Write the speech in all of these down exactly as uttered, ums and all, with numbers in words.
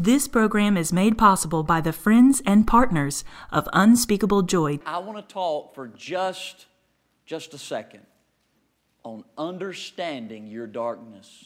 This program is made possible by the friends and partners of Unspeakable Joy. I want to talk for just, just a second on understanding your darkness.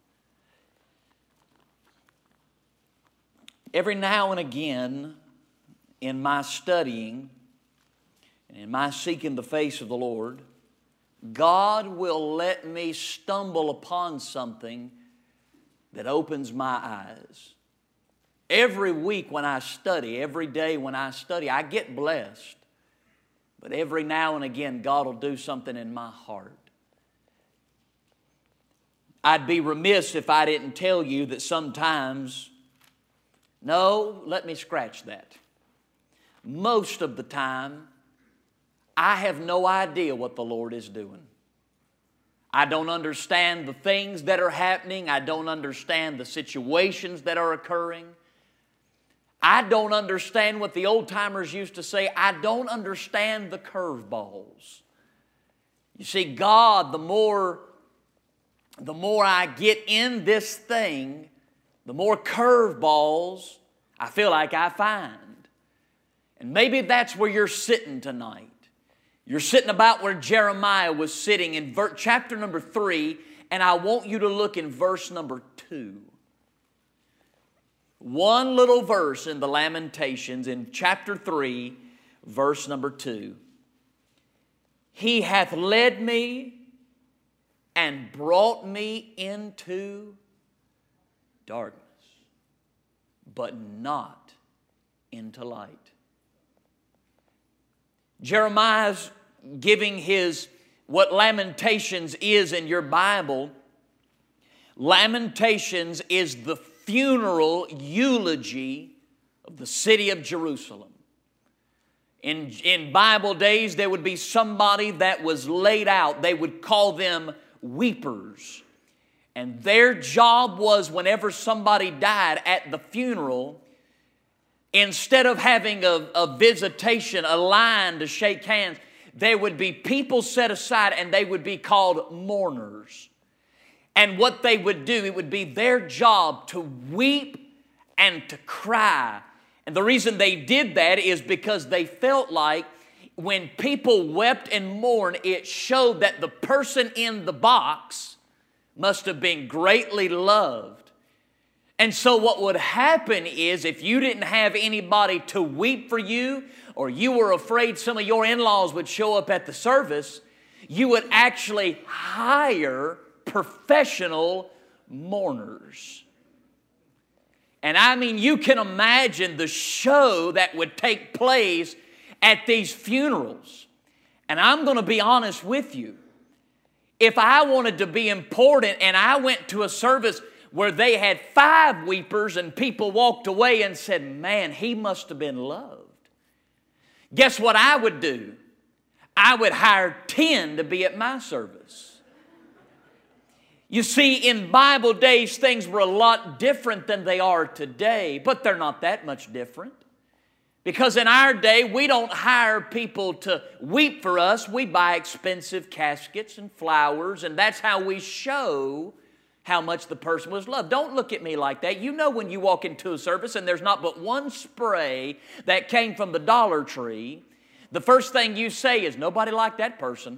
Every now and again, in my studying and in my seeking the face of the Lord, God will let me stumble upon something that opens my eyes. Every week when I study, every day when I study, I get blessed. But every now and again, God will do something in my heart. I'd be remiss if I didn't tell you that sometimes, no, let me scratch that. Most of the time, I have no idea what the Lord is doing. I don't understand the things that are happening. I don't understand the situations that are occurring. I don't understand what the old-timers used to say. I don't understand the curveballs. You see, God, the more, the more I get in this thing, the more curveballs I feel like I find. And maybe that's where you're sitting tonight. You're sitting about where Jeremiah was sitting in ver- chapter number three, and I want you to look in verse number two. One little verse in the Lamentations in chapter three, verse number two. He hath led me and brought me into darkness, but not into light. Jeremiah's giving his, what Lamentations is in your Bible. Lamentations is the funeral eulogy of the city of Jerusalem. In, in Bible days, there would be somebody that was laid out. They would call them weepers. And their job was whenever somebody died at the funeral, instead of having a, a visitation, a line to shake hands, there would be people set aside and they would be called mourners. And what they would do, it would be their job to weep and to cry. And the reason they did that is because they felt like when people wept and mourned, it showed that the person in the box must have been greatly loved. And so what would happen is if you didn't have anybody to weep for you, or you were afraid some of your in-laws would show up at the service, you would actually hire professional mourners. And I mean, you can imagine the show that would take place at these funerals. And I'm going to be honest with you. If I wanted to be important and I went to a service where they had five weepers and people walked away and said, man, he must have been loved. Guess what I would do? I would hire ten to be at my service. You see, in Bible days, things were a lot different than they are today, but they're not that much different. Because in our day, we don't hire people to weep for us. We buy expensive caskets and flowers, and that's how we show how much the person was loved. Don't look at me like that. You know when you walk into a service and there's not but one spray that came from the Dollar Tree, the first thing you say is, nobody liked that person.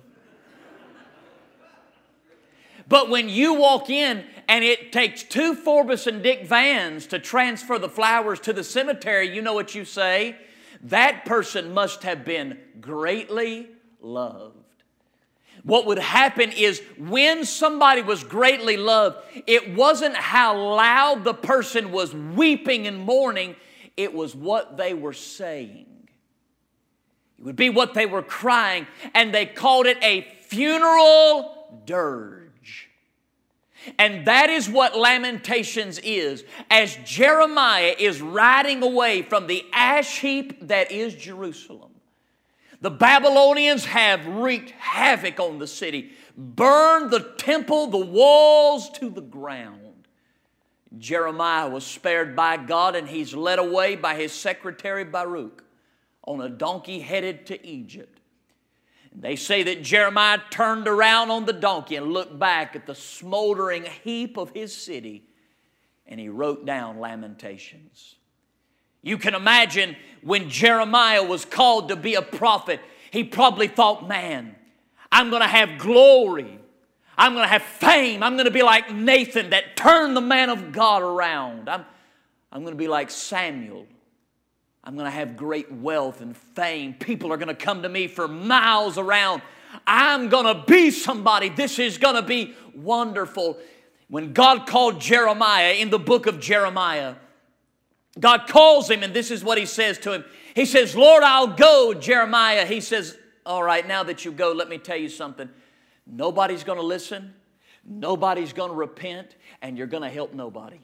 But when you walk in and it takes two Forbes and Dick vans to transfer the flowers to the cemetery, you know what you say? That person must have been greatly loved. What would happen is when somebody was greatly loved, it wasn't how loud the person was weeping and mourning, it was what they were saying. It would be what they were crying, and they called it a funeral dirge. And that is what Lamentations is. As Jeremiah is riding away from the ash heap that is Jerusalem, the Babylonians have wreaked havoc on the city, burned the temple, the walls to the ground. Jeremiah was spared by God, and he's led away by his secretary Baruch on a donkey headed to Egypt. They say that Jeremiah turned around on the donkey and looked back at the smoldering heap of his city. and he wrote down Lamentations. You can imagine when Jeremiah was called to be a prophet, he probably thought, man, I'm going to have glory. I'm going to have fame. I'm going to be like Nathan that turned the man of God around. I'm, I'm going to be like Samuel. I'm going to have great wealth and fame. People are going to come to me for miles around. I'm going to be somebody. This is going to be wonderful. When God called Jeremiah in the book of Jeremiah, God calls him, and this is what he says to him. He says, Lord, I'll go, Jeremiah. He says, all right, now that you go, let me tell you something. Nobody's going to listen. Nobody's going to repent, and you're going to help nobody.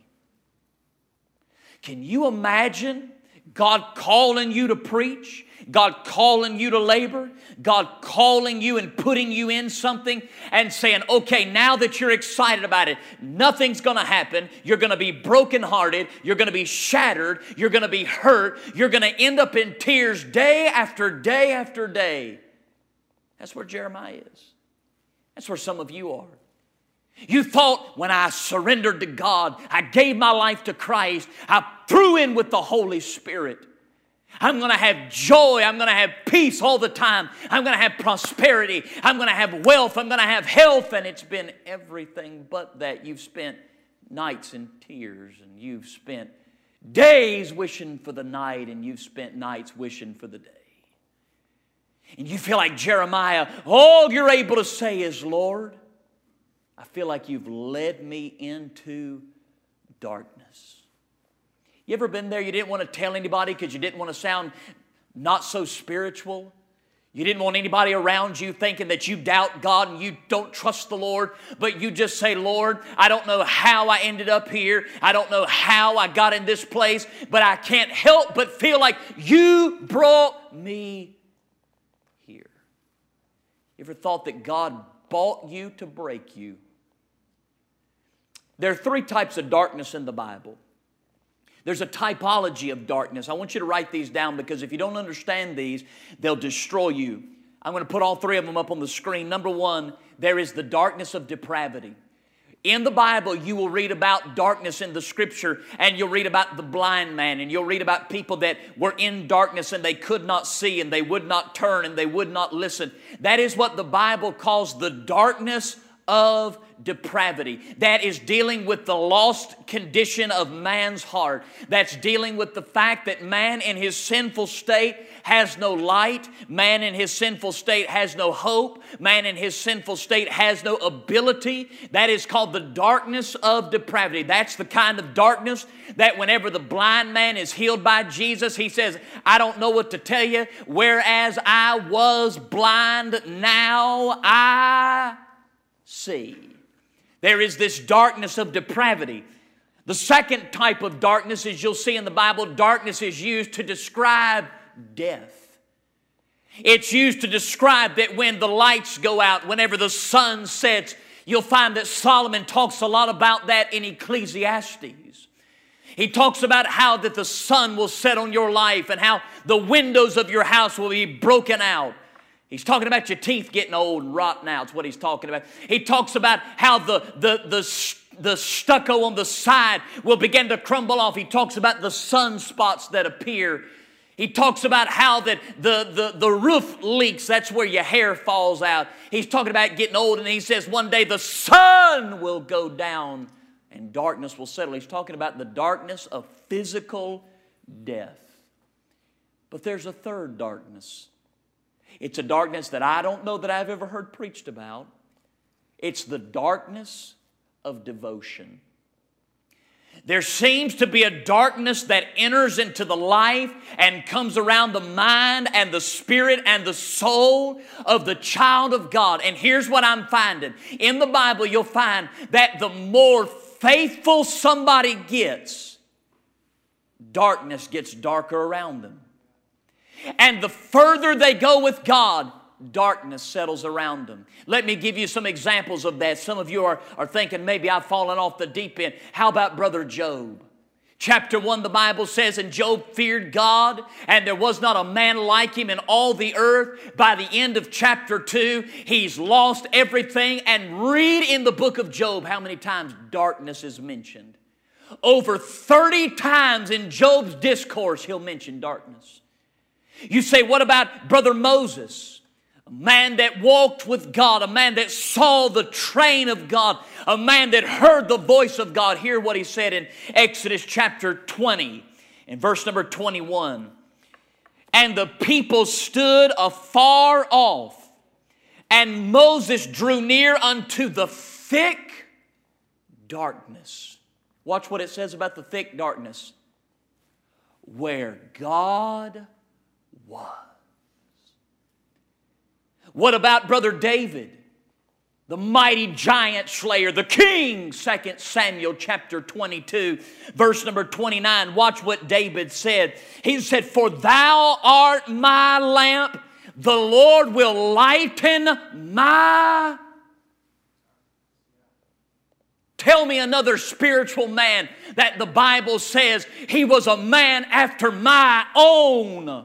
Can you imagine God calling you to preach, God calling you to labor, God calling you and putting you in something and saying, okay, now that you're excited about it, nothing's going to happen. You're going to be brokenhearted. You're going to be shattered. You're going to be hurt. You're going to end up in tears day after day after day. That's where Jeremiah is. That's where some of you are. You thought when I surrendered to God, I gave my life to Christ, I threw in with the Holy Spirit. I'm going to have joy. I'm going to have peace all the time. I'm going to have prosperity. I'm going to have wealth. I'm going to have health. And it's been everything but that. You've spent nights in tears, and you've spent days wishing for the night, and you've spent nights wishing for the day. And you feel like Jeremiah, all you're able to say is, Lord, I feel like you've led me into darkness. You ever been there? You didn't want to tell anybody because you didn't want to sound not so spiritual. You didn't want anybody around you thinking that you doubt God and you don't trust the Lord. But you just say, Lord, I don't know how I ended up here. I don't know how I got in this place. But I can't help but feel like you brought me here. You ever thought that God bought you to break you? There are three types of darkness in the Bible. There's a typology of darkness. I want you to write these down because if you don't understand these, they'll destroy you. I'm going to put all three of them up on the screen. Number one, there is the darkness of depravity. In the Bible, you will read about darkness in the Scripture, and you'll read about the blind man, and you'll read about people that were in darkness and they could not see, and they would not turn, and they would not listen. That is what the Bible calls the darkness of depravity. That is dealing with the lost condition of man's heart. That's dealing with the fact that man in his sinful state has no light. Man in his sinful state has no hope. Man in his sinful state has no ability. That is called the darkness of depravity. That's the kind of darkness that whenever the blind man is healed by Jesus, he says, I don't know what to tell you. Whereas I was blind, now I see. There is this darkness of depravity. The second type of darkness, as you'll see in the Bible, darkness is used to describe death. It's used to describe that when the lights go out, whenever the sun sets, you'll find that Solomon talks a lot about that in Ecclesiastes. He talks about how that the sun will set on your life and how the windows of your house will be broken out. He's talking about your teeth getting old and rotten out. That's what he's talking about. He talks about how the, the, the, the stucco on the side will begin to crumble off. He talks about the sunspots that appear. He talks about how that the, the, the roof leaks. That's where your hair falls out. He's talking about getting old, and he says one day the sun will go down and darkness will settle. He's talking about the darkness of physical death. But there's a third darkness. It's a darkness that I don't know that I've ever heard preached about. It's the darkness of devotion. There seems to be a darkness that enters into the life and comes around the mind and the spirit and the soul of the child of God. And here's what I'm finding. In the Bible, you'll find that the more faithful somebody gets, darkness gets darker around them. And the further they go with God, darkness settles around them. Let me give you some examples of that. Some of you are, are thinking, maybe I've fallen off the deep end. How about Brother Job? Chapter one, the Bible says, and Job feared God, and there was not a man like him in all the earth. By the end of chapter two, he's lost everything. And read in the book of Job how many times darkness is mentioned. Over thirty times in Job's discourse, he'll mention darkness. You say, what about Brother Moses? A man that walked with God, a man that saw the train of God, a man that heard the voice of God. Hear what he said in Exodus chapter twenty, in verse number twenty-one. And the people stood afar off, and Moses drew near unto the thick darkness. Watch what it says about the thick darkness. Where God was. What about Brother David, the mighty giant slayer, the king? Second Samuel chapter twenty-two, verse number twenty-nine. Watch what David said. He said, for thou art my lamp, the Lord will lighten my... Tell me another spiritual man that the Bible says he was a man after my own heart.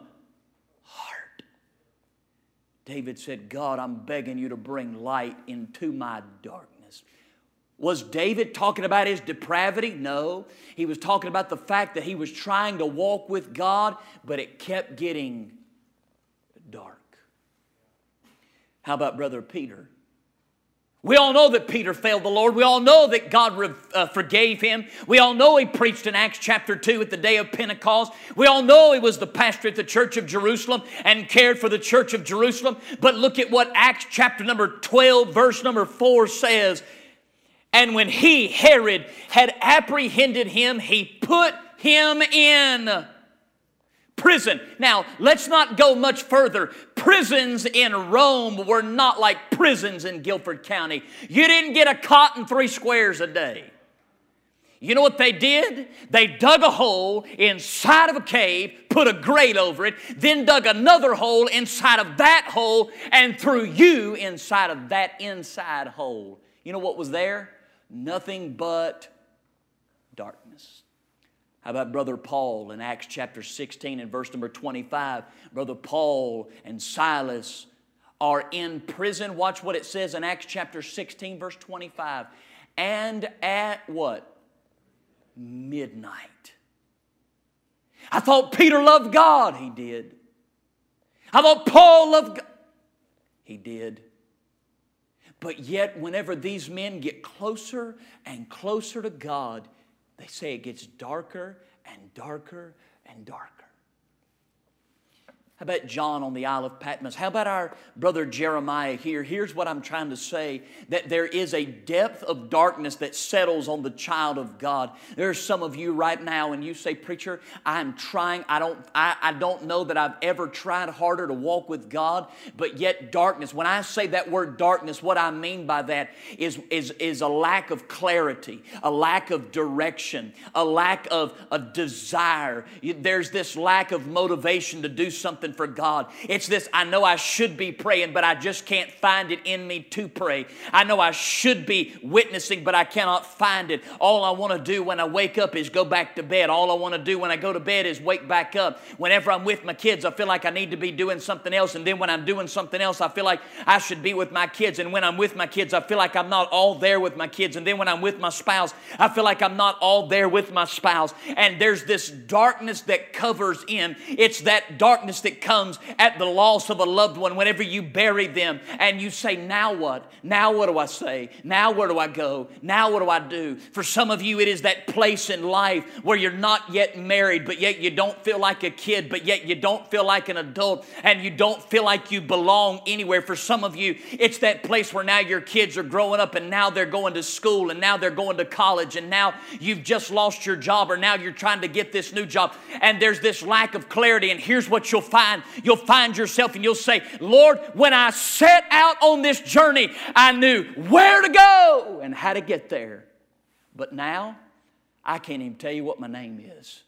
David said, God, I'm begging you to bring light into my darkness. Was David talking about his depravity? No. He was talking about the fact that he was trying to walk with God, but it kept getting dark. How about Brother Peter? We all know that Peter failed the Lord. We all know that God uh, forgave him. We all know he preached in Acts chapter two at the day of Pentecost. We all know he was the pastor at the church of Jerusalem and cared for the church of Jerusalem. But look at what Acts chapter number twelve, verse number four says. And when he, Herod, had apprehended him, he put him in prison. Now, let's not go much further. Prisons in Rome were not like prisons in Guilford County. You didn't get a cot and three squares a day. You know what they did? They dug a hole inside of a cave, put a grate over it, then dug another hole inside of that hole, and threw you inside of that inside hole. You know what was there? Nothing but darkness. How about Brother Paul in Acts chapter sixteen and verse number twenty-five? Brother Paul and Silas are in prison. Watch what it says in Acts chapter sixteen, verse twenty-five. And at what? Midnight. I thought Peter loved God. He did. I thought Paul loved God. He did. But yet, whenever these men get closer and closer to God, they say it gets darker and darker and darker. How about John on the Isle of Patmos? How about our brother Jeremiah here? Here's what I'm trying to say, that there is a depth of darkness that settles on the child of God. There are some of you right now and you say, preacher, I'm trying. I don't, I, I don't know that I've ever tried harder to walk with God, but yet darkness. When I say that word darkness, what I mean by that is, is, is a lack of clarity, a lack of direction, a lack of a desire. There's this lack of motivation to do something for God. It's this, I know I should be praying, but I just can't find it in me to pray. I know I should be witnessing, but I cannot find it. All I want to do when I wake up is go back to bed. All I want to do when I go to bed is wake back up. Whenever I'm with my kids, I feel like I need to be doing something else. And then when I'm doing something else, I feel like I should be with my kids. And when I'm with my kids, I feel like I'm not all there with my kids. And then when I'm with my spouse, I feel like I'm not all there with my spouse. And there's this darkness that covers in. It's that darkness that comes at the loss of a loved one whenever you bury them and you say, now what? Now what do I say? Now where do I go? Now what do I do? For some of you, it is that place in life where you're not yet married, but yet you don't feel like a kid, but yet you don't feel like an adult, and you don't feel like you belong anywhere. For some of you, it's that place where now your kids are growing up and now they're going to school and now they're going to college and now you've just lost your job or now you're trying to get this new job and there's this lack of clarity. And here's what you'll find. You'll find yourself and you'll say, Lord, when I set out on this journey, I knew where to go and how to get there. But now, I can't even tell you what my name is.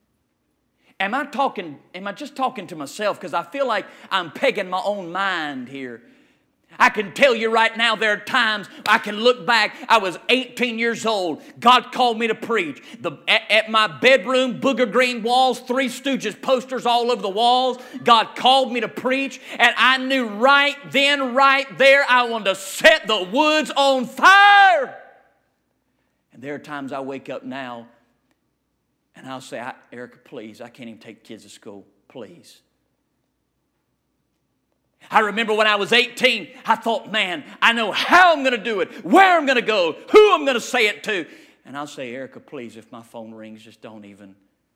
Am I talking, am I just talking to myself? Because I feel like I'm pegging my own mind here. I can tell you right now, there are times I can look back. I was eighteen years old. God called me to preach. The, at, at my bedroom, booger green walls, Three Stooges posters all over the walls. God called me to preach. And I knew right then, right there, I wanted to set the woods on fire. And there are times I wake up now And I'll say, Erica, please, I can't even take kids to school. Please. I remember when I was eighteen, I thought, man, I know how I'm going to do it, where I'm going to go, who I'm going to say it to. And I'll say, Erica, please, if my phone rings, just don't even.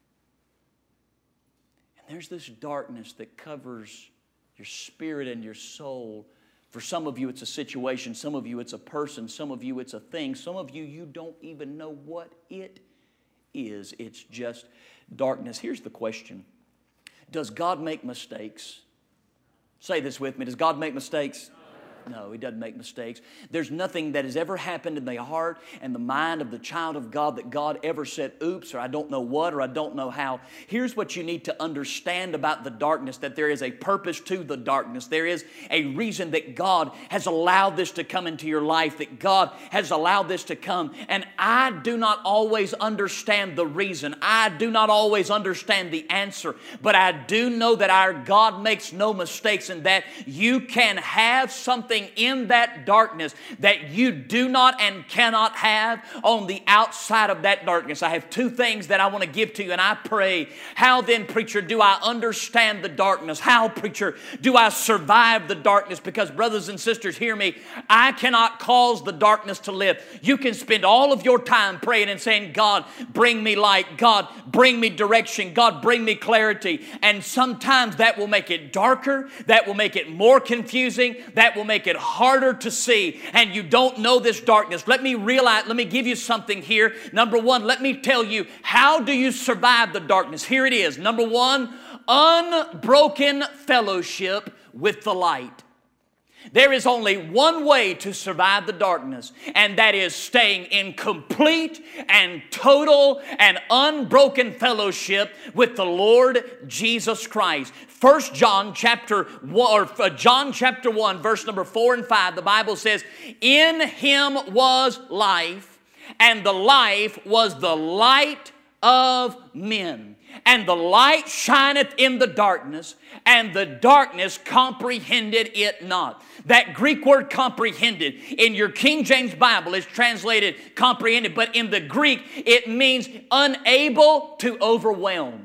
And there's this darkness that covers your spirit and your soul. For some of you, it's a situation. Some of you, it's a person. Some of you, it's a thing. Some of you, you don't even know what it is. It's just darkness. Here's the question. Does God make mistakes? Say this with me. Does God make mistakes? No, He doesn't make mistakes. There's nothing that has ever happened in the heart and the mind of the child of God that God ever said, oops, or I don't know what, or I don't know how. Here's what you need to understand about the darkness, that there is a purpose to the darkness. There is a reason that God has allowed this to come into your life, that God has allowed this to come. And I do not always understand the reason. I do not always understand the answer. But I do know that our God makes no mistakes, and that you can have something in that darkness that you do not and cannot have on the outside of that darkness. I have two things that I want to give to you, and I pray, how then, preacher, do I understand the darkness? How, preacher, do I survive the darkness? Because, brothers and sisters, hear me, I cannot cause the darkness to live. You can spend all of your time praying and saying, God, bring me light. God, bring me direction. God, bring me clarity. And sometimes that will make it darker. That will make it more confusing. That will make it harder to see, and you don't know this darkness. Let me realize, let me give you something here. Number one, let me tell you, how do you survive the darkness? Here it is. Number one, unbroken fellowship with the light. There is only one way to survive the darkness, and that is staying in complete and total and unbroken fellowship with the Lord Jesus Christ. First John chapter one, or John chapter one, verse number four and five, the Bible says, in Him was life, and the life was the light of men. And the light shineth in the darkness, and the darkness comprehended it not. That Greek word comprehended, in your King James Bible is translated comprehended, but in the Greek it means unable to overwhelm.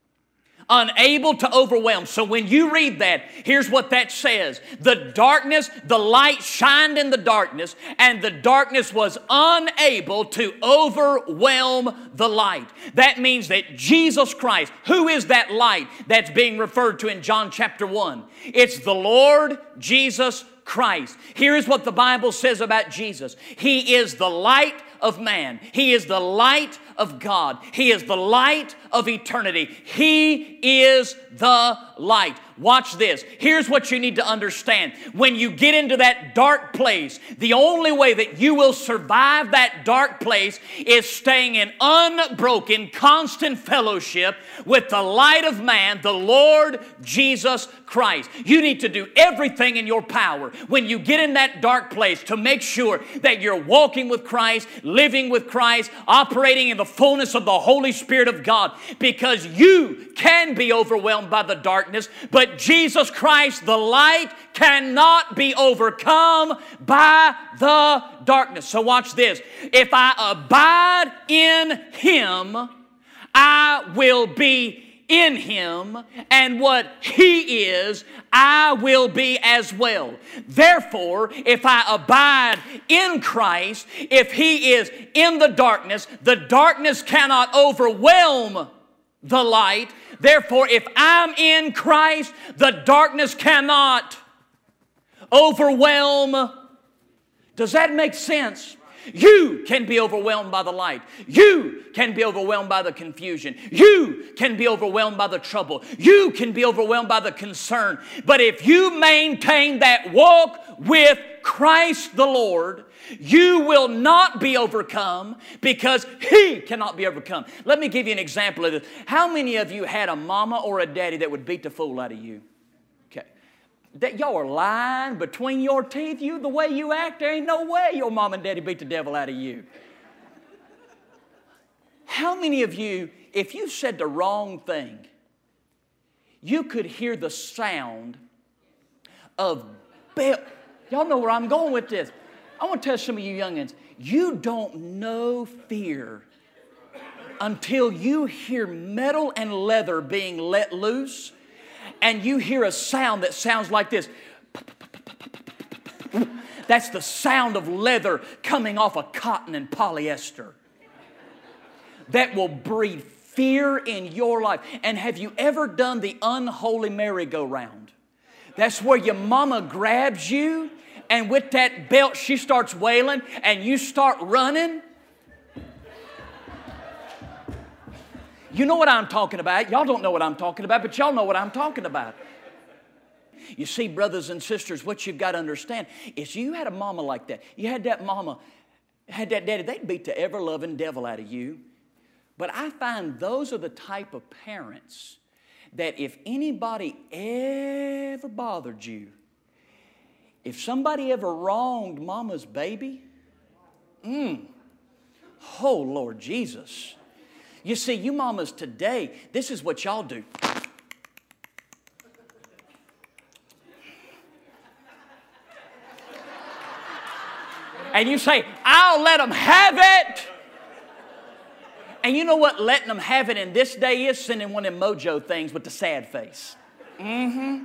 Unable to overwhelm. So when you read that, here's what that says. The darkness, the light shined in the darkness, and the darkness was unable to overwhelm the light. That means that Jesus Christ, who is that light that's being referred to in John chapter one? It's the Lord Jesus Christ. Here's what the Bible says about Jesus. He is the light of man. He is the light of God. He is the light of eternity. He is the light. Watch this. Here's what you need to understand. When you get into that dark place, the only way that you will survive that dark place is staying in unbroken, constant fellowship with the light of man, the Lord Jesus Christ. You need to do everything in your power when you get in that dark place to make sure that you're walking with Christ, living with Christ, operating in the fullness of the Holy Spirit of God, because you can be overwhelmed by the darkness, but Jesus Christ, the light, cannot be overcome by the darkness. So watch this. If I abide in Him, I will be in Him, and what He is, I will be as well. Therefore, if I abide in Christ, if He is in the darkness, the darkness cannot overwhelm the light. Therefore, if I'm in Christ, the darkness cannot overwhelm. Does that make sense? You can be overwhelmed by the light. You can be overwhelmed by the confusion. You can be overwhelmed by the trouble. You can be overwhelmed by the concern. But if you maintain that walk with Christ the Lord, you will not be overcome, because He cannot be overcome. Let me give you an example of this. How many of you had a mama or a daddy that would beat the fool out of you? Okay. That y'all are lying between your teeth. You, the way you act, there ain't no way your mom and daddy beat the devil out of you. How many of you, if you said the wrong thing, you could hear the sound of bell? Y'all know where I'm going with this. I want to tell some of you youngins, you don't know fear until you hear metal and leather being let loose, and you hear a sound that sounds like this. That's the sound of leather coming off of cotton and polyester. That will breed fear in your life. And have you ever done the unholy merry-go-round? That's where your mama grabs you, and with that belt she starts wailing, and you start running. You know what I'm talking about. Y'all don't know what I'm talking about, but y'all know what I'm talking about. You see, brothers and sisters, what you've got to understand is you had a mama like that. You had that mama, had that daddy, they'd beat the ever-loving devil out of you. But I find those are the type of parents that if anybody ever bothered you, if somebody ever wronged mama's baby, mm, oh, Lord Jesus. You see, you mamas today, this is what y'all do. And you say, I'll let them have it. And you know what letting them have it in this day is? Sending one of them mojo things with the sad face. Mm-hmm.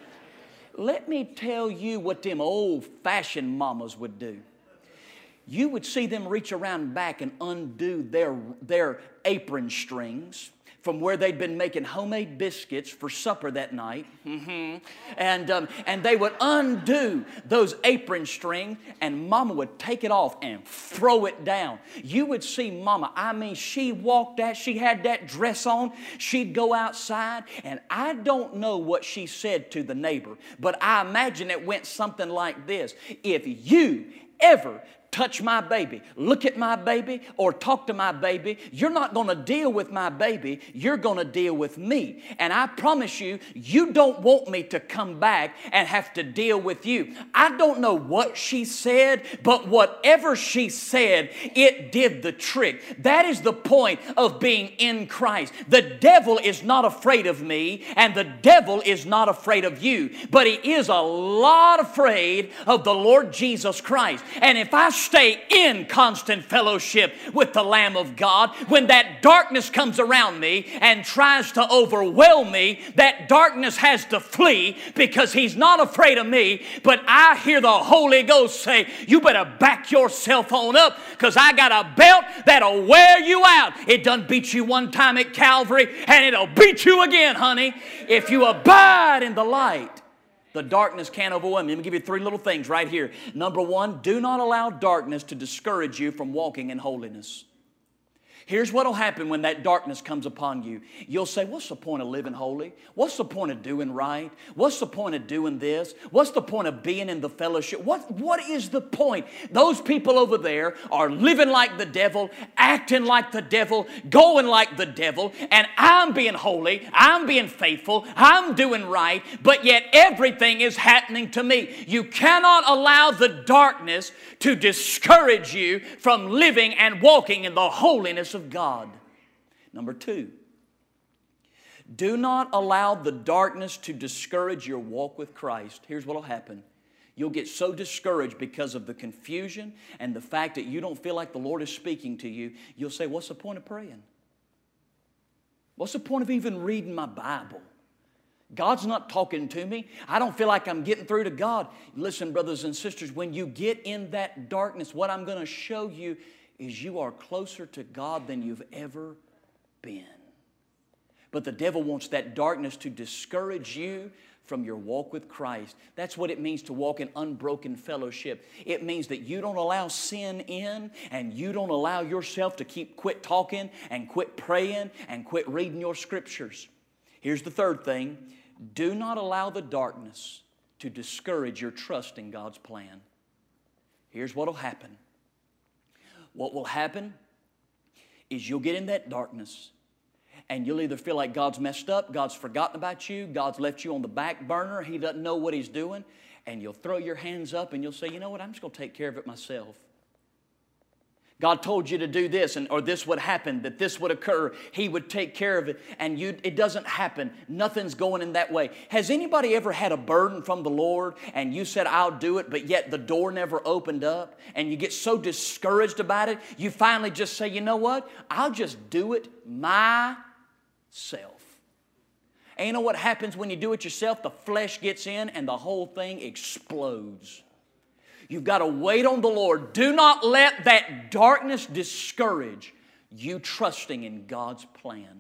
Let me tell you what them old-fashioned mamas would do. You would see them reach around back and undo their, their apron strings from where they'd been making homemade biscuits for supper that night. Mm-hmm. And, um, and they would undo those apron strings, and Mama would take it off and throw it down. You would see Mama, I mean, she walked out, she had that dress on, she'd go outside, and I don't know what she said to the neighbor, but I imagine it went something like this. If you ever touch my baby, look at my baby, or talk to my baby, you're not going to deal with my baby, you're going to deal with me. And I promise you, you don't want me to come back and have to deal with you. I don't know what she said, but whatever she said, it did the trick. That is the point of being in Christ. The devil is not afraid of me, and the devil is not afraid of you, but he is a lot afraid of the Lord Jesus Christ. And if I stay in constant fellowship with the Lamb of God, when that darkness comes around me and tries to overwhelm me, that darkness has to flee, because he's not afraid of me. But I hear the Holy Ghost say, you better back yourself on up, because I got a belt that'll wear you out. It done beat you one time at Calvary, and it'll beat you again, honey. If you abide in the light, the darkness can't overwhelm you. Let me give you three little things right here. Number one, do not allow darkness to discourage you from walking in holiness. Here's what will happen when that darkness comes upon you. You'll say, what's the point of living holy? What's the point of doing right? What's the point of doing this? What's the point of being in the fellowship? What, what is the point? Those people over there are living like the devil, acting like the devil, going like the devil, and I'm being holy, I'm being faithful, I'm doing right, but yet everything is happening to me. You cannot allow the darkness to discourage you from living and walking in the holiness of God. Number two, do not allow the darkness to discourage your walk with Christ. Here's what will happen. You'll get so discouraged because of the confusion and the fact that you don't feel like the Lord is speaking to you. You'll say, what's the point of praying? What's the point of even reading my Bible? God's not talking to me. I don't feel like I'm getting through to God. Listen, brothers and sisters, when you get in that darkness, what I'm going to show you is you are closer to God than you've ever been. But the devil wants that darkness to discourage you from your walk with Christ. That's what it means to walk in unbroken fellowship. It means that you don't allow sin in, and you don't allow yourself to keep quit talking and quit praying and quit reading your scriptures. Here's the third thing. Do not allow the darkness to discourage your trust in God's plan. Here's what will happen. What will happen is you'll get in that darkness, and you'll either feel like God's messed up, God's forgotten about you, God's left you on the back burner, He doesn't know what He's doing, and you'll throw your hands up and you'll say, you know what, I'm just going to take care of it myself. God told you to do this, and or this would happen, that this would occur. He would take care of it, and you, it doesn't happen. Nothing's going in that way. Has anybody ever had a burden from the Lord, and you said, I'll do it, but yet the door never opened up, and you get so discouraged about it, you finally just say, you know what? I'll just do it myself. And you know what happens when you do it yourself? The flesh gets in, and the whole thing explodes. You've got to wait on the Lord. Do not let that darkness discourage you trusting in God's plan.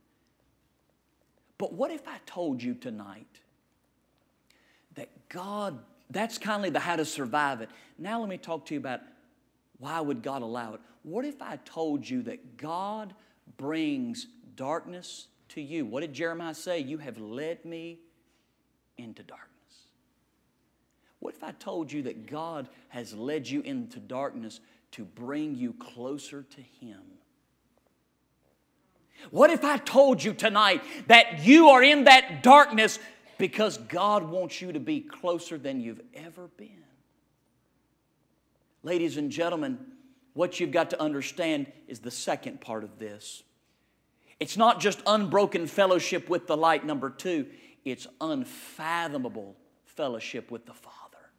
But what if I told you tonight that God, that's kind of the how to survive it. Now let me talk to you about why would God allow it. What if I told you that God brings darkness to you? What did Jeremiah say? You have led me into darkness. What if I told you that God has led you into darkness to bring you closer to Him? What if I told you tonight that you are in that darkness because God wants you to be closer than you've ever been? Ladies and gentlemen, what you've got to understand is the second part of this. It's not just unbroken fellowship with the light, number two. It's unfathomable fellowship with the Father.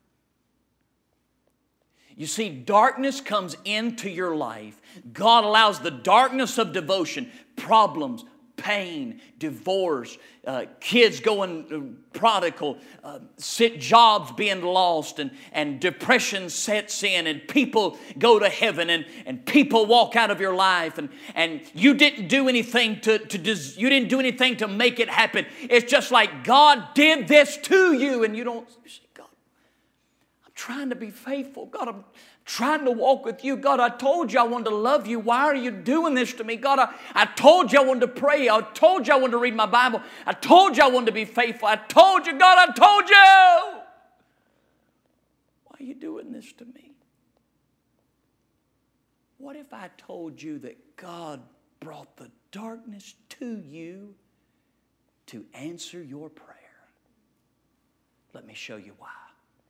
You see, darkness comes into your life. God allows the darkness of devotion, problems, pain, divorce, uh, kids going prodigal, uh, sit jobs being lost, and, and depression sets in, and people go to heaven, and, and people walk out of your life, and, and you didn't do anything to, to des- you didn't do anything to make it happen. It's just like God did this to you, and you don't. You say, God, I'm trying to be faithful. God, I'm trying to walk with you. God, I told you I wanted to love you. Why are you doing this to me? God, I, I told you I wanted to pray. I told you I wanted to read my Bible. I told you I wanted to be faithful. I told you, God, I told you. Why are you doing this to me? What if I told you that God brought the darkness to you to answer your prayer? Let me show you why.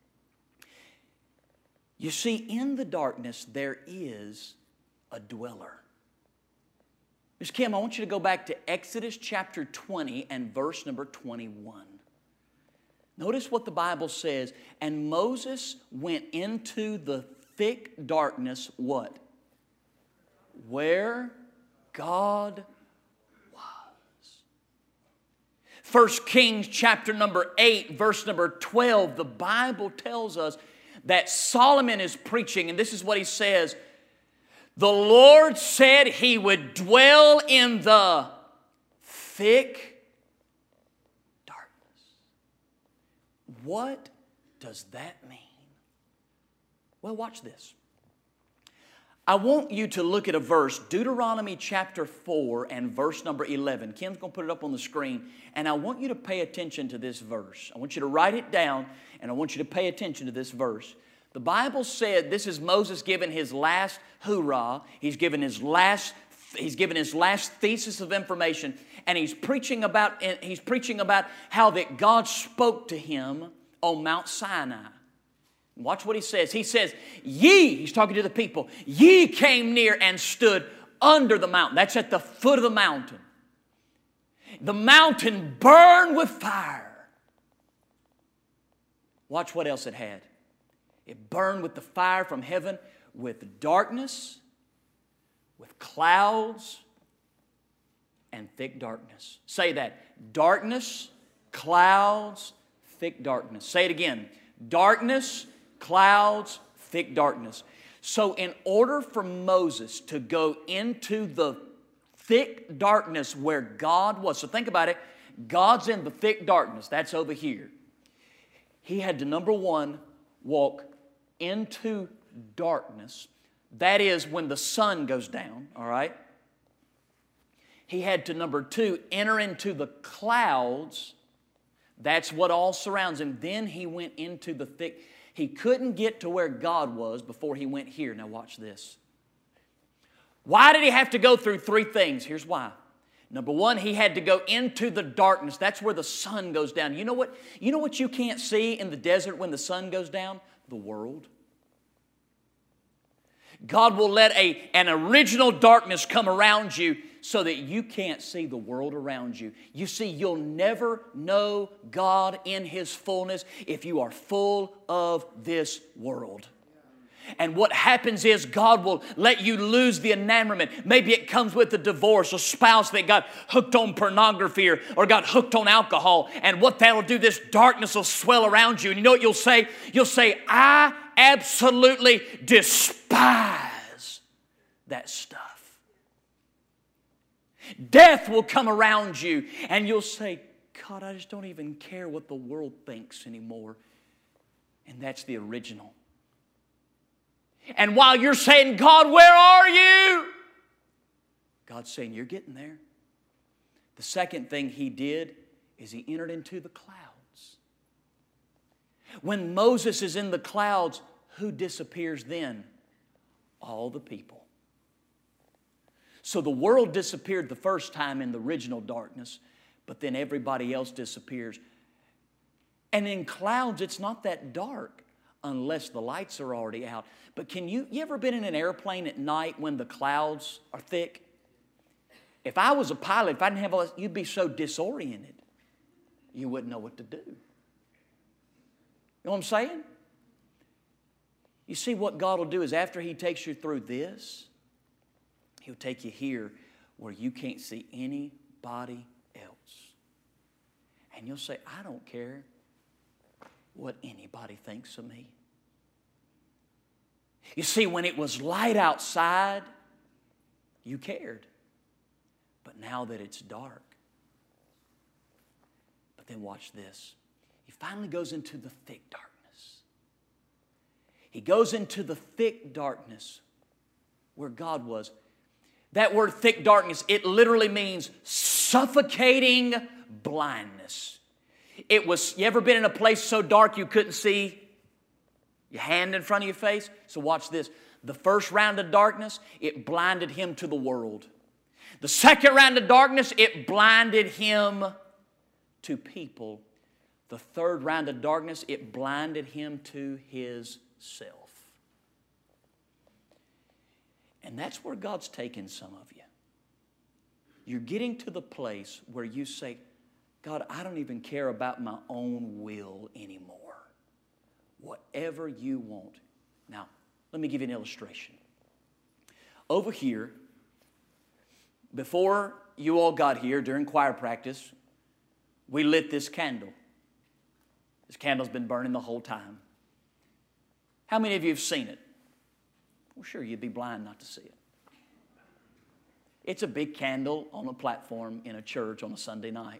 You see, in the darkness, there is a dweller. Miz Kim, I want you to go back to Exodus chapter twenty and verse number twenty-one. Notice what the Bible says. And Moses went into the thick darkness, what? Where God was. First Kings chapter number eight, verse number twelve, the Bible tells us that Solomon is preaching, and this is what he says. The Lord said He would dwell in the thick darkness. What does that mean? Well, watch this. I want you to look at a verse, Deuteronomy chapter four and verse number eleven. Kim's going to put it up on the screen, and I want you to pay attention to this verse. I want you to write it down, and I want you to pay attention to this verse. The Bible said, this is Moses giving his last hoorah. He's given his last, he's given his last thesis of information, and he's preaching about, he's preaching about how that God spoke to him on Mount Sinai. Watch what he says. He says, ye, he's talking to the people, ye came near and stood under the mountain. That's at the foot of the mountain. The mountain burned with fire. Watch what else it had. It burned with the fire from heaven, with darkness, with clouds, and thick darkness. Say that. Darkness, clouds, thick darkness. Say it again. Darkness, clouds, thick darkness. So in order for Moses to go into the thick darkness where God was, so think about it, God's in the thick darkness, that's over here. He had to, number one, walk into darkness. That is when the sun goes down, all right? He had to, number two, enter into the clouds. That's what all surrounds him. Then he went into the thick. He couldn't get to where God was before he went here. Now watch this. Why did he have to go through three things? Here's why. Number one, he had to go into the darkness. That's where the sun goes down. You know what? You know what you can't see in the desert when the sun goes down? The world. God will let a, an original darkness come around you so that you can't see the world around you. You see, you'll never know God in His fullness if you are full of this world. And what happens is God will let you lose the enamorment. Maybe it comes with a divorce, a spouse that got hooked on pornography or, or got hooked on alcohol. And what that'll do, this darkness will swell around you. And you know what you'll say? You'll say, I absolutely despise that stuff. Death will come around you and you'll say, God, I just don't even care what the world thinks anymore. And that's the original. And while you're saying, God, where are you? God's saying, you're getting there. The second thing He did is He entered into the clouds. When Moses is in the clouds, who disappears then? All the people. So the world disappeared the first time in the original darkness, but then everybody else disappears. And in clouds, it's not that dark unless the lights are already out. But can you, you ever been in an airplane at night when the clouds are thick? If I was a pilot, if I didn't have all this, you'd be so disoriented, you wouldn't know what to do. You know what I'm saying? You see, what God will do is after He takes you through this, He'll take you here where you can't see anybody else. And you'll say, I don't care what anybody thinks of me. You see, when it was light outside, you cared. But now that it's dark, but then watch this. He finally goes into the thick darkness. He goes into the thick darkness where God was. That word thick darkness, it literally means suffocating blindness. It was, you ever been in a place so dark you couldn't see your hand in front of your face? So watch this. The first round of darkness, it blinded him to the world. The second round of darkness, it blinded him to people. The third round of darkness, it blinded him to his self. And that's where God's taking some of you. You're getting to the place where you say, God, I don't even care about my own will anymore. Whatever you want. Now, let me give you an illustration. Over here, before you all got here during choir practice, we lit this candle. This candle's been burning the whole time. How many of you have seen it? Well, sure, you'd be blind not to see it. It's a big candle on a platform in a church on a Sunday night.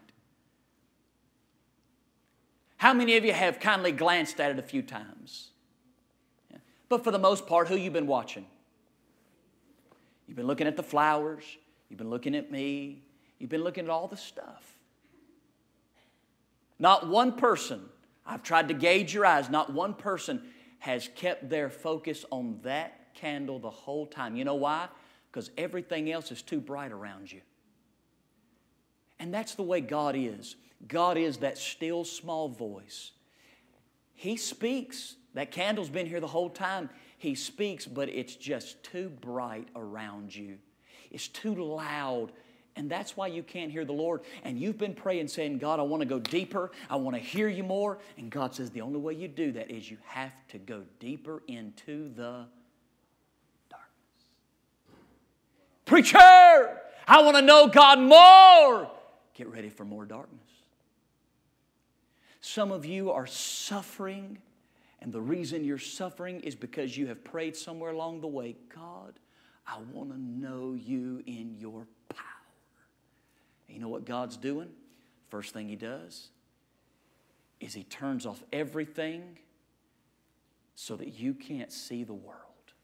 How many of you have kindly glanced at it a few times? Yeah. But for the most part, who you been watching? You've been looking at the flowers. You've been looking at me. You've been looking at all the stuff. Not one person, I've tried to gauge your eyes, not one person has kept their focus on that candle the whole time. You know why? Because everything else is too bright around you. And that's the way God is. God is that still small voice. He speaks. That candle's been here the whole time. He speaks, but it's just too bright around you. It's too loud. And that's why you can't hear the Lord. And you've been praying saying, God, I want to go deeper. I want to hear you more. And God says the only way you do that is you have to go deeper into the darkness. Preacher, I want to know God more. Get ready for more darkness. Some of you are suffering, and the reason you're suffering is because you have prayed somewhere along the way, God, I want to know you in your power. And you know what God's doing? First thing He does is He turns off everything so that you can't see the world.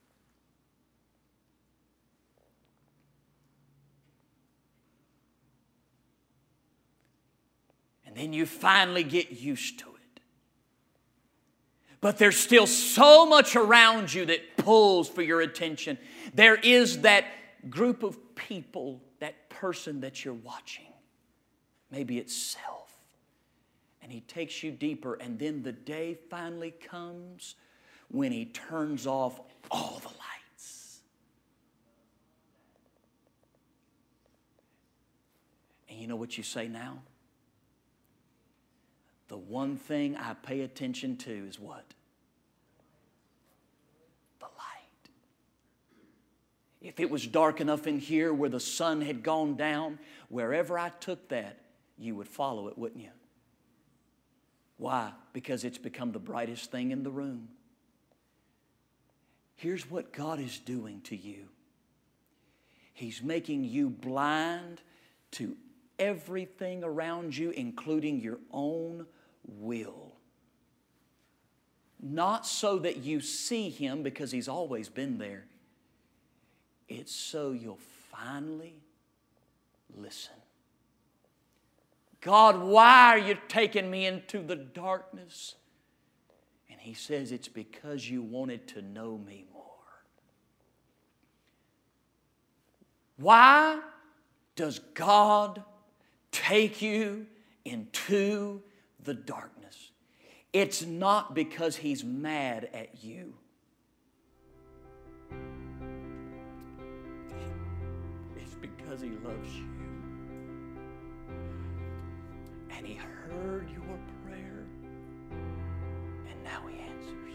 And then you finally get used to it. But there's still so much around you that pulls for your attention. There is that group of people, that person that you're watching. Maybe it's self. And He takes you deeper. And then the day finally comes when He turns off all the lights. you know what you say now? The one thing I pay attention to is what? The light. If it was dark enough in here where the sun had gone down, wherever I took that, you would follow it, wouldn't you? Why? Because it's become the brightest thing in the room. Here's what God is doing to you. He's making you blind to everything around you, including your own will. Not so that you see Him, because He's always been there. It's so you'll finally listen. God, why are you taking me into the darkness? And He says, it's because you wanted to know me more. Why does God take you into the darkness? It's not because He's mad at you. It's because He loves you. And He heard your prayer, and now He answers.